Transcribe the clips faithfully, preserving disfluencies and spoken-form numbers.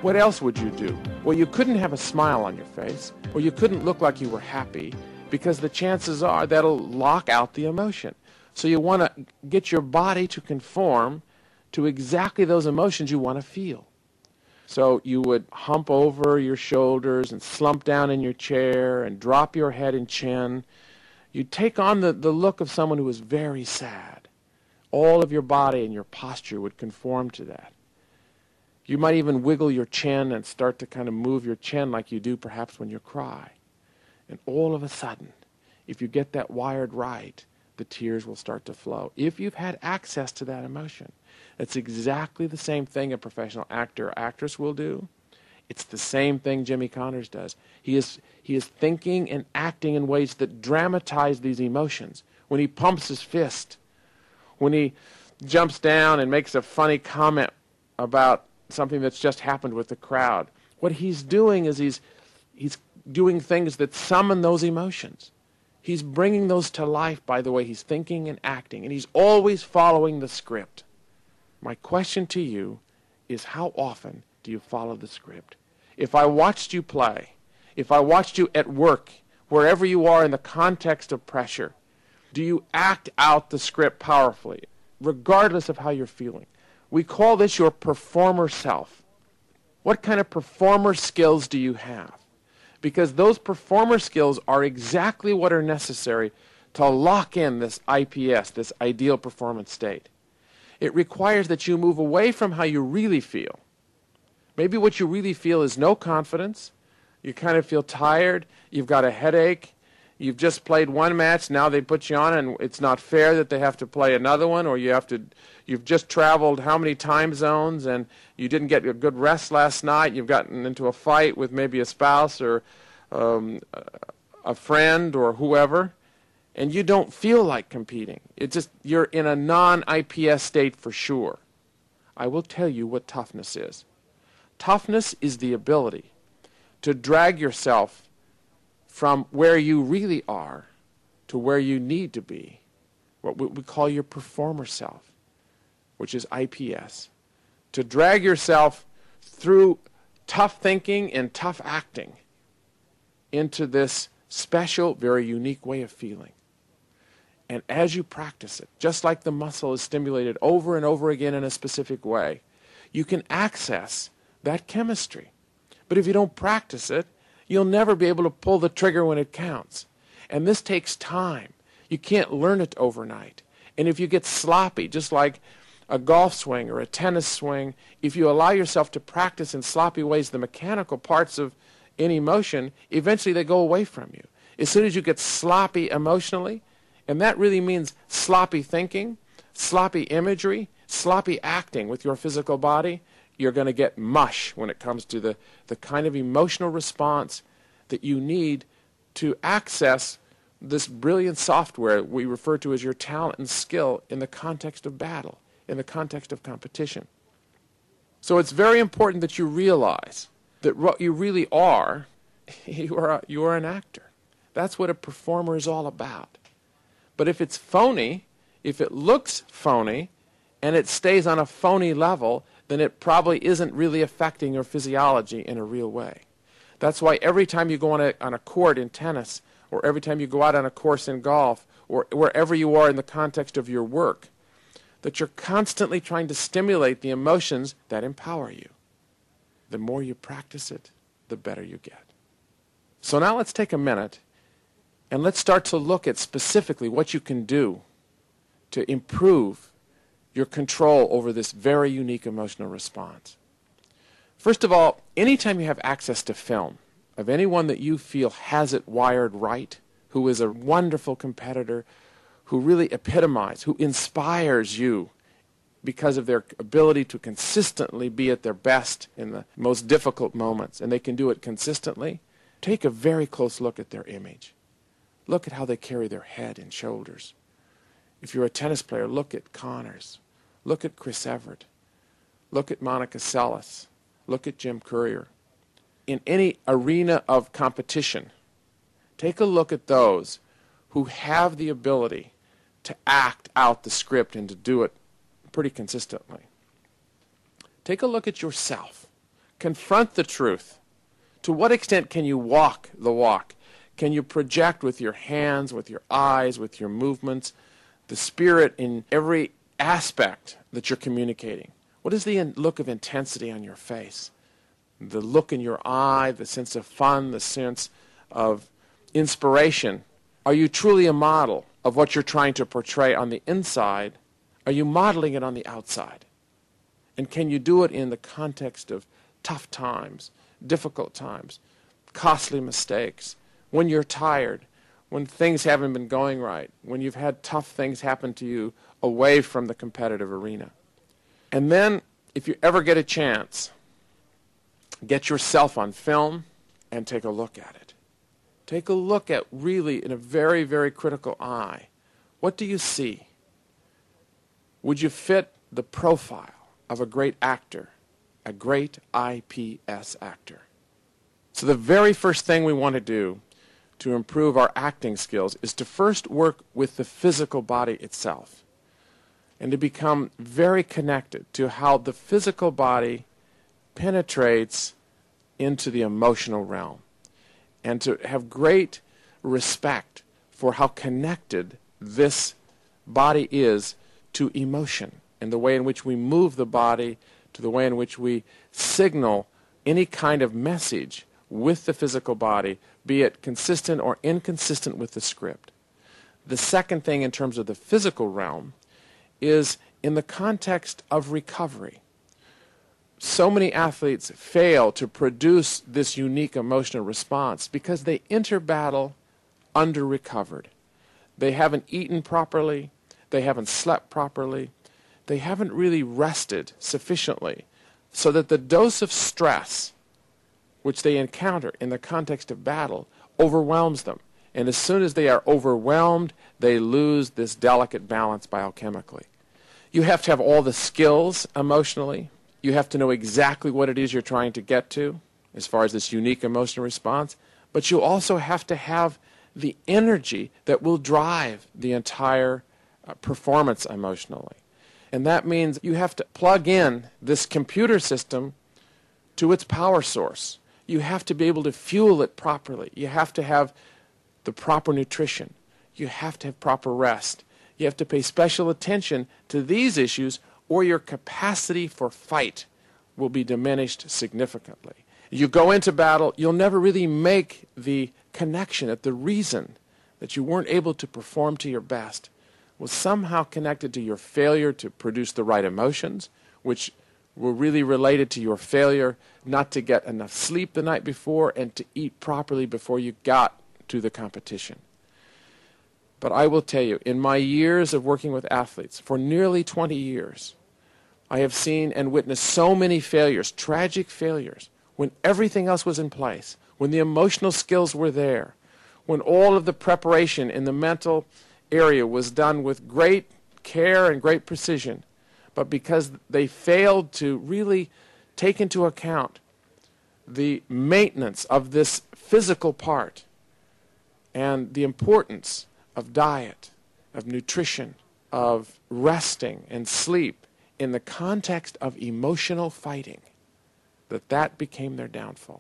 what else would you do? Well, you couldn't have a smile on your face, or you couldn't look like you were happy, because the chances are that'll lock out the emotion. So you want to get your body to conform to exactly those emotions you want to feel. So you would hump over your shoulders and slump down in your chair and drop your head and chin. You'd take on the, the look of someone who was very sad. All of your body and your posture would conform to that. You might even wiggle your chin and start to kind of move your chin like you do perhaps when you cry. And all of a sudden, if you get that wired right, the tears will start to flow. If you've had access to that emotion. It's exactly the same thing a professional actor or actress will do. It's the same thing Jimmy Connors does. He is, he is thinking and acting in ways that dramatize these emotions. When he pumps his fist, when he jumps down and makes a funny comment about something that's just happened with the crowd, what he's doing is he's, he's doing things that summon those emotions. He's bringing those to life by the way he's thinking and acting, and he's always following the script. My question to you is, how often do you follow the script? If I watched you play, if I watched you at work, wherever you are in the context of pressure, do you act out the script powerfully, regardless of how you're feeling? We call this your performer self. What kind of performer skills do you have? Because those performer skills are exactly what are necessary to lock in this I P S, this ideal performance state. It requires that you move away from how you really feel. Maybe what you really feel is no confidence. You kind of feel tired. You've got a headache. You've just played one match. Now they put you on, and it's not fair that they have to play another one, or you have to, you've just traveled how many time zones, and you didn't get a good rest last night. You've gotten into a fight with maybe a spouse or um, a friend or whoever, and you don't feel like competing. It's just, you're in a non-I P S state for sure. I will tell you what toughness is. Toughness is the ability to drag yourself from where you really are to where you need to be, what we call your performer self, which is I P S. To drag yourself through tough thinking and tough acting into this special, very unique way of feeling. And as you practice it, just like the muscle is stimulated over and over again in a specific way, you can access that chemistry. But if you don't practice it, you'll never be able to pull the trigger when it counts. And this takes time. You can't learn it overnight. And if you get sloppy, just like a golf swing or a tennis swing, if you allow yourself to practice in sloppy ways the mechanical parts of any motion, eventually they go away from you. As soon as you get sloppy emotionally, and that really means sloppy thinking, sloppy imagery, sloppy acting with your physical body, you're going to get mush when it comes to the, the kind of emotional response that you need to access this brilliant software we refer to as your talent and skill in the context of battle, in the context of competition. So it's very important that you realize that what you really are, you are, a, you are an actor. That's what a performer is all about. But if it's phony, if it looks phony, and it stays on a phony level, then it probably isn't really affecting your physiology in a real way. That's why every time you go on a, on a court in tennis, or every time you go out on a course in golf, or wherever you are in the context of your work, that you're constantly trying to stimulate the emotions that empower you. The more you practice it, the better you get. So now let's take a minute and let's start to look at specifically what you can do to improve your control over this very unique emotional response. First of all, anytime you have access to film of anyone that you feel has it wired right, who is a wonderful competitor, who really epitomizes, who inspires you because of their ability to consistently be at their best in the most difficult moments, and they can do it consistently, take a very close look at their image. Look at how they carry their head and shoulders. If you're a tennis player, look at Connors. Look at Chris Evert. Look at Monica Seles. Look at Jim Courier. In any arena of competition, take a look at those who have the ability to act out the script and to do it pretty consistently. Take a look at yourself. Confront the truth. To what extent can you walk the walk? Can you project with your hands, with your eyes, with your movements, the spirit in every aspect that you're communicating? What is the look of intensity on your face? The look in your eye, the sense of fun, the sense of inspiration. Are you truly a model of what you're trying to portray on the inside? Are you modeling it on the outside? And can you do it in the context of tough times, difficult times, costly mistakes, when you're tired, when things haven't been going right, when you've had tough things happen to you away from the competitive arena? And then, if you ever get a chance, get yourself on film and take a look at it. Take a look at, really, in a very, very critical eye, what do you see? Would you fit the profile of a great actor, a great I P S actor? So the very first thing we want to do to improve our acting skills is to first work with the physical body itself and to become very connected to how the physical body penetrates into the emotional realm, and to have great respect for how connected this body is to emotion, and the way in which we move the body, to the way in which we signal any kind of message with the physical body, be it consistent or inconsistent with the script. The second thing in terms of the physical realm is in the context of recovery. So many athletes fail to produce this unique emotional response because they enter battle under-recovered. They haven't eaten properly, they haven't slept properly, they haven't really rested sufficiently, so that the dose of stress which they encounter in the context of battle overwhelms them. And as soon as they are overwhelmed, they lose this delicate balance biochemically. You have to have all the skills emotionally. You have to know exactly what it is you're trying to get to as far as this unique emotional response. But you also have to have the energy that will drive the entire uh, performance emotionally. And that means you have to plug in this computer system to its power source. You have to be able to fuel it properly. You have to have the proper nutrition. You have to have proper rest. You have to pay special attention to these issues, or your capacity for fight will be diminished significantly. You go into battle, you'll never really make the connection that the reason that you weren't able to perform to your best was somehow connected to your failure to produce the right emotions, which were really related to your failure not to get enough sleep the night before and to eat properly before you got to the competition. But I will tell you, in my years of working with athletes, for nearly twenty years, I have seen and witnessed so many failures, tragic failures, when everything else was in place, when the emotional skills were there, when all of the preparation in the mental area was done with great care and great precision, but because they failed to really take into account the maintenance of this physical part and the importance of diet, of nutrition, of resting and sleep in the context of emotional fighting, that that became their downfall.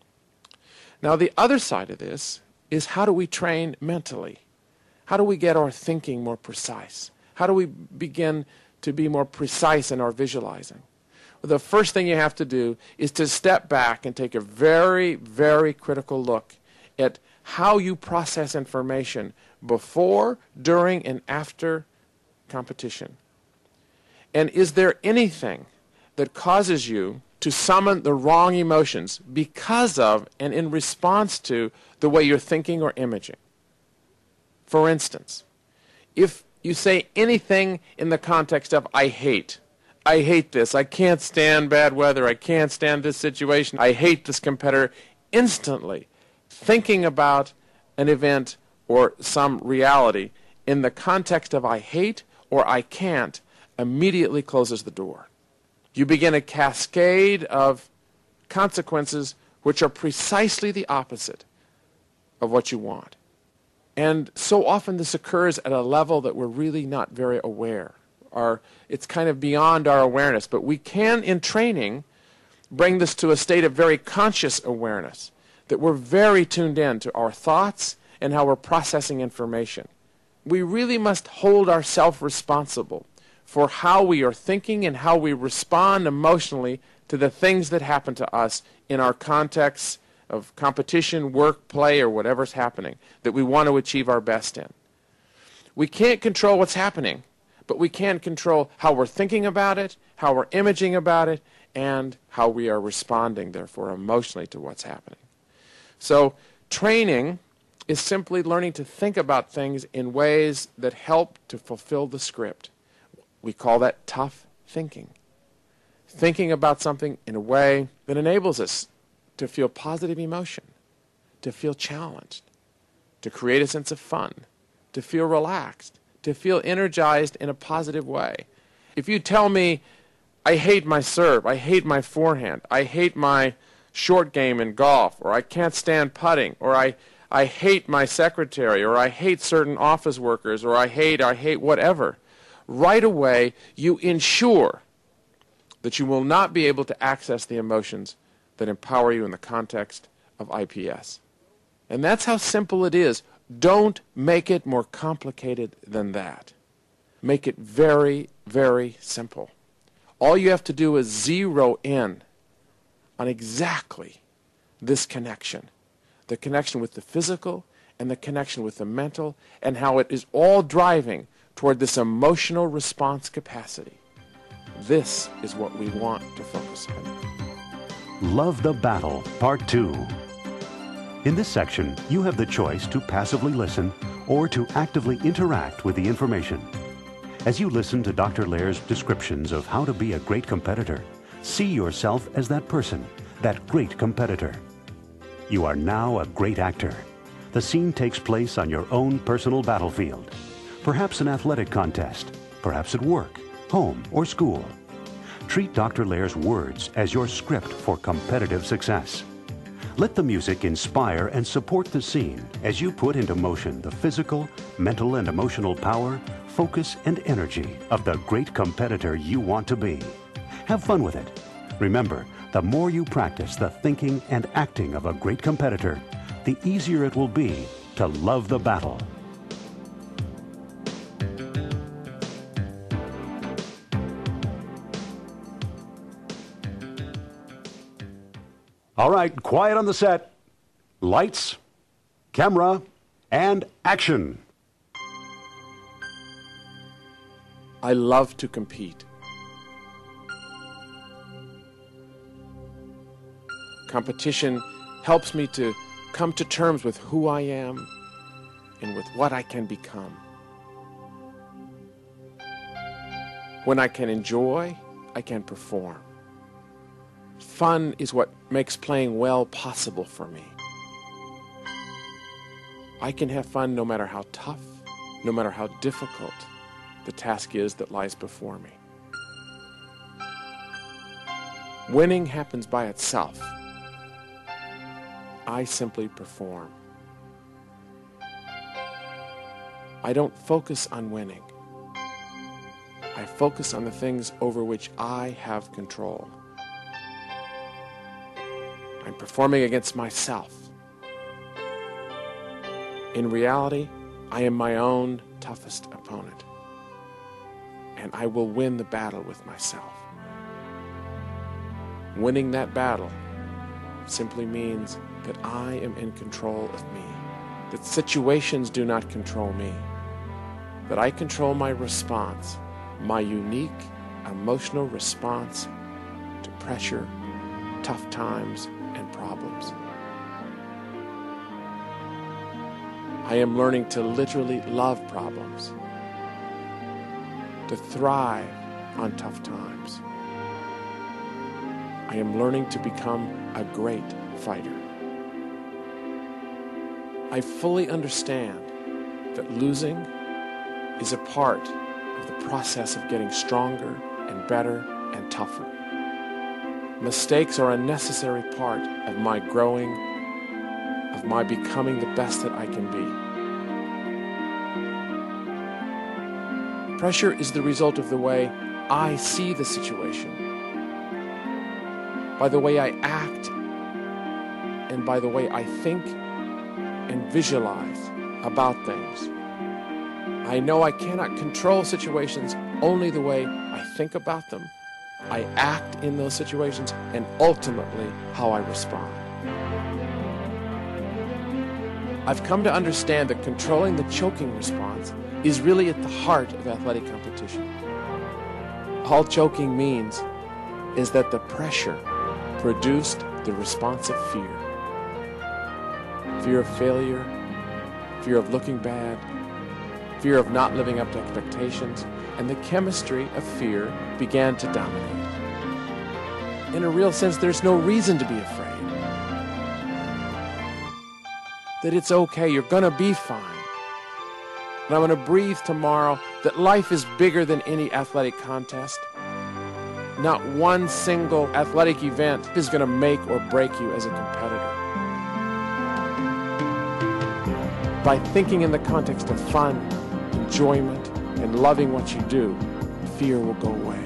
Now the other side of this is, how do we train mentally? How do we get our thinking more precise? How do we begin to be more precise in our visualizing? Well, the first thing you have to do is to step back and take a very, very critical look at how you process information before, during, and after competition. And is there anything that causes you to summon the wrong emotions because of and in response to the way you're thinking or imaging? For instance, if you say anything in the context of, I hate, I hate this, I can't stand bad weather, I can't stand this situation, I hate this competitor, instantly thinking about an event or some reality in the context of I hate or I can't immediately closes the door. You begin a cascade of consequences which are precisely the opposite of what you want. And so often this occurs at a level that we're really not very aware. Our, it's kind of beyond our awareness. But we can, in training, bring this to a state of very conscious awareness, that we're very tuned in to our thoughts and how we're processing information. We really must hold ourselves responsible for how we are thinking and how we respond emotionally to the things that happen to us in our contexts of competition, work, play, or whatever's happening that we want to achieve our best in. We can't control what's happening, but we can control how we're thinking about it, how we're imaging about it, and how we are responding, therefore, emotionally to what's happening. So training is simply learning to think about things in ways that help to fulfill the script. We call that tough thinking. Thinking about something in a way that enables us to feel positive emotion, to feel challenged, to create a sense of fun, to feel relaxed, to feel energized in a positive way. If you tell me, I hate my serve, I hate my forehand, I hate my short game in golf, or I can't stand putting, or I, I hate my secretary, or I hate certain office workers, or I hate, I hate whatever, right away you ensure that you will not be able to access the emotions that empower you in the context of I P S. And that's how simple it is. Don't make it more complicated than that. Make it very, very simple. All you have to do is zero in on exactly this connection, the connection with the physical and the connection with the mental, and how it is all driving toward this emotional response capacity. This is what we want to focus on. Love the Battle, Part two. In this section, you have the choice to passively listen or to actively interact with the information. As you listen to Doctor Lair's descriptions of how to be a great competitor, see yourself as that person, that great competitor. You are now a great actor. The scene takes place on your own personal battlefield. Perhaps an athletic contest, perhaps at work, home, or school. Treat Doctor Lair's words as your script for competitive success. Let the music inspire and support the scene as you put into motion the physical, mental, and emotional power, focus, and energy of the great competitor you want to be. Have fun with it. Remember, the more you practice the thinking and acting of a great competitor, the easier it will be to love the battle. All right, quiet on the set. Lights, camera, and action. I love to compete. Competition helps me to come to terms with who I am and with what I can become. When I can enjoy, I can perform. Fun is what makes playing well possible for me. I can have fun no matter how tough, no matter how difficult the task is that lies before me. Winning happens by itself. I simply perform. I don't focus on winning. I focus on the things over which I have control. I'm performing against myself. In reality, I am my own toughest opponent, and I will win the battle with myself. Winning that battle simply means that I am in control of me, that situations do not control me, that I control my response, my unique emotional response to pressure, tough times, and problems. I am learning to literally love problems, to thrive on tough times. I am learning to become a great fighter. I fully understand that losing is a part of the process of getting stronger and better and tougher. Mistakes are a necessary part of my growing, of my becoming the best that I can be. Pressure is the result of the way I see the situation. by the way I act, and by the way I think and visualize about things. I know I cannot control situations only the way I think about them, I act in those situations, and ultimately how I respond. I've come to understand that controlling the choking response is really at the heart of athletic competition. All choking means is that the pressure produced the response of fear. Fear of failure, fear of looking bad, fear of not living up to expectations, and the chemistry of fear began to dominate. In a real sense, there's no reason to be afraid. That it's okay, you're gonna be fine. And I'm gonna breathe tomorrow that life is bigger than any athletic contest. Not one single athletic event is gonna make or break you as a competitor. By thinking in the context of fun, enjoyment, and loving what you do, fear will go away.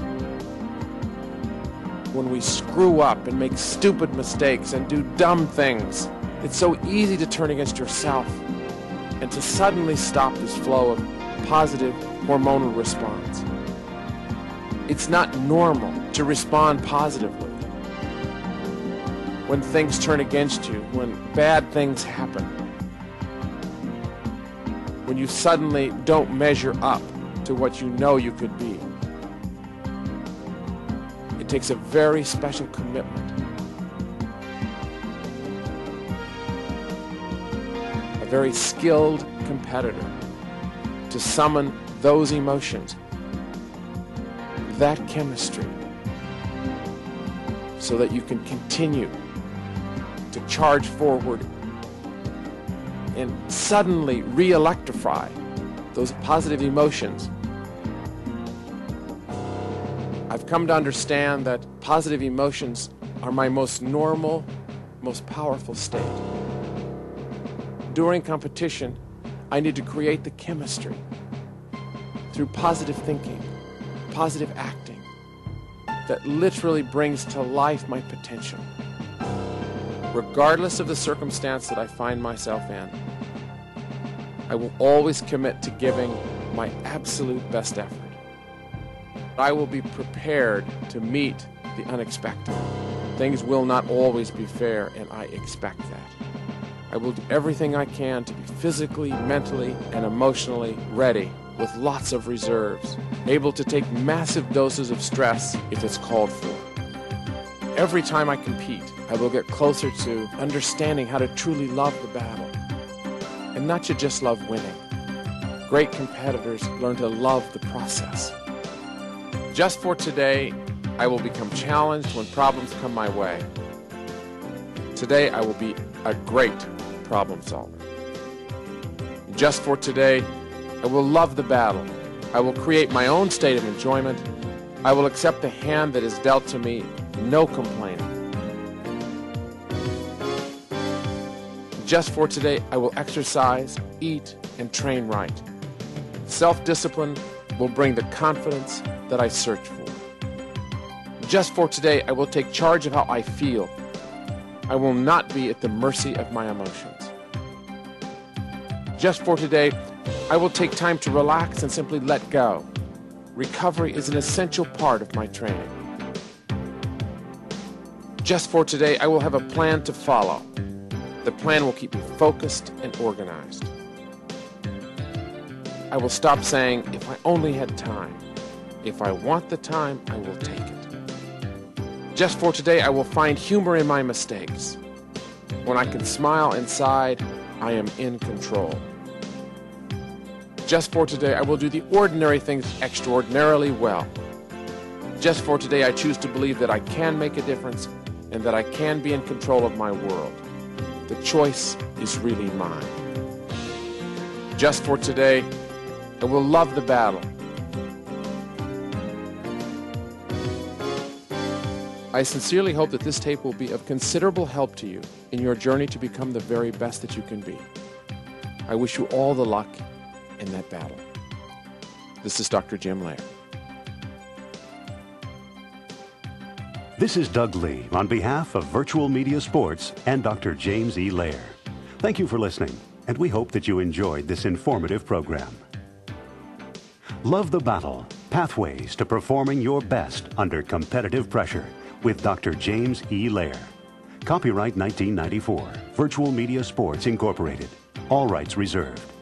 When we screw up and make stupid mistakes and do dumb things, it's so easy to turn against yourself and to suddenly stop this flow of positive hormonal response. It's not normal to respond positively when things turn against you, when bad things happen, when you suddenly don't measure up to what you know you could be. It takes a very special commitment, a very skilled competitor to summon those emotions, that chemistry, so that you can continue to charge forward and suddenly re-electrify those positive emotions. I've come to understand that positive emotions are my most normal, most powerful state. During competition, I need to create the chemistry through positive thinking, positive acting, that literally brings to life my potential. Regardless of the circumstance that I find myself in, I will always commit to giving my absolute best effort. I will be prepared to meet the unexpected. Things will not always be fair, and I expect that. I will do everything I can to be physically, mentally, and emotionally ready, with lots of reserves, able to take massive doses of stress if it's called for. Every time I compete, I will get closer to understanding how to truly love the battle, and not to just love winning. Great competitors learn to love the process. Just for today, I will become challenged when problems come my way. Today, I will be a great problem solver. Just for today, I will love the battle. I will create my own state of enjoyment. I will accept the hand that is dealt to me, no complaining. Just for today, I will exercise, eat, and train right. Self-discipline will bring the confidence that I search for. Just for today, I will take charge of how I feel. I will not be at the mercy of my emotions. Just for today, I will take time to relax and simply let go. Recovery is an essential part of my training. Just for today, I will have a plan to follow. The plan will keep me focused and organized. I will stop saying, if I only had time. If I want the time, I will take it. Just for today, I will find humor in my mistakes. When I can smile inside, I am in control. Just for today, I will do the ordinary things extraordinarily well. Just for today, I choose to believe that I can make a difference and that I can be in control of my world. The choice is really mine. Just for today, I will love the battle. I sincerely hope that this tape will be of considerable help to you in your journey to become the very best that you can be. I wish you all the luck in that battle. This is Doctor Jim Loehr. This is Doug Lee on behalf of Virtual Media Sports and Doctor James E. Lair. Thank you for listening, and we hope that you enjoyed this informative program. Love the Battle, Pathways to Performing Your Best Under Competitive Pressure with Doctor James E. Lair. Copyright nineteen ninety-four, Virtual Media Sports Incorporated. All rights reserved.